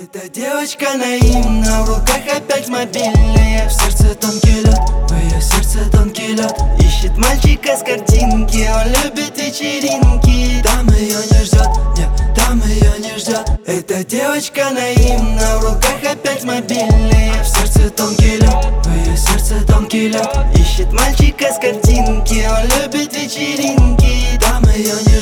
Эта девочка наивна, в руках опять мобильная. В сердце тонкий лед, в ее сердце тонкий лед. Ищет мальчика с картинки, он любит вечеринки. Там ее не ждет, нет, там ее не ждет. Эта девочка наивна, в руках опять мобильная. В сердце тонкий лед, в ее сердце тонкий лед. Ищет мальчика с картинки, он любит вечеринки. Там ее не